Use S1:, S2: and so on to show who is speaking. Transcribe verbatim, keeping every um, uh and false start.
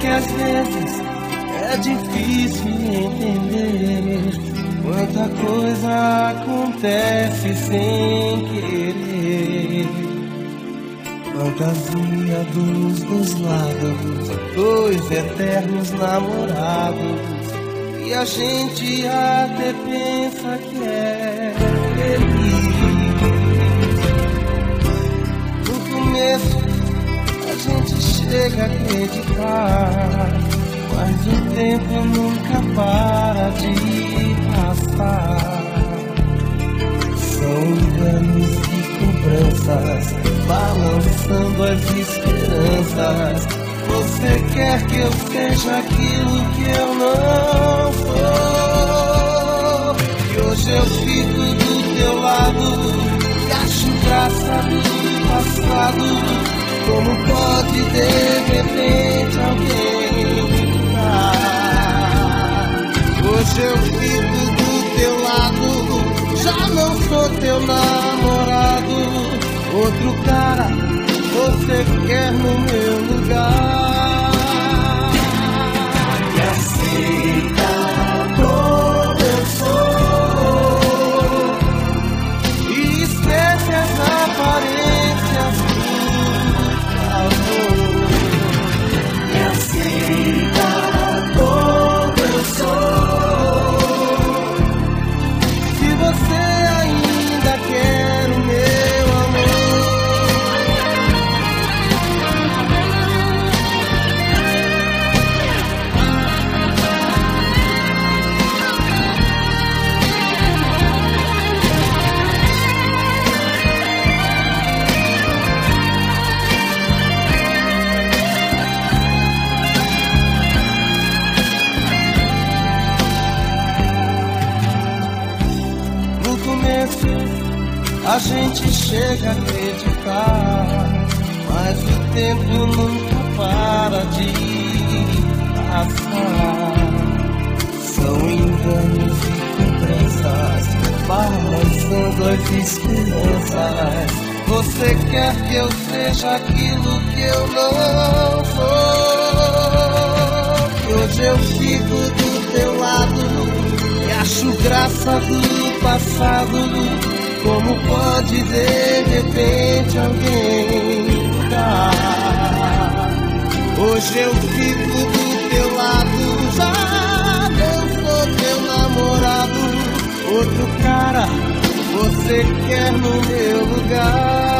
S1: que às vezes é difícil entender quanta coisa acontece sem querer. Fantasia dos dois lados, dois eternos namorados, e a gente até pensa que é feliz. No começo a gente chega a acreditar, mas o tempo nunca para de passar. São enganos e cobranças, balançando as esperanças. Você quer que eu seja aquilo que eu não sou, e hoje eu fico do teu lado e acho graça do passado. Como pode de repente alguém mudar? Hoje eu fico do teu lado, já não sou teu namorado. Outro cara você quer no meu lugar. Me aceita como eu sou e esquece as aparências, por favor. Me aceita como eu sou. Se você ainda quer o meu amor. A gente chega a acreditar, mas o tempo nunca para de passar. São enganos e cobranças, balançando as esperanças. Você quer que eu seja aquilo que eu não sou, e hoje eu fico do teu lado e acho graça do passado. Como pode de repente alguém mudar? Hoje eu fico do teu lado, já não sou teu namorado. Outro cara você quer no meu lugar.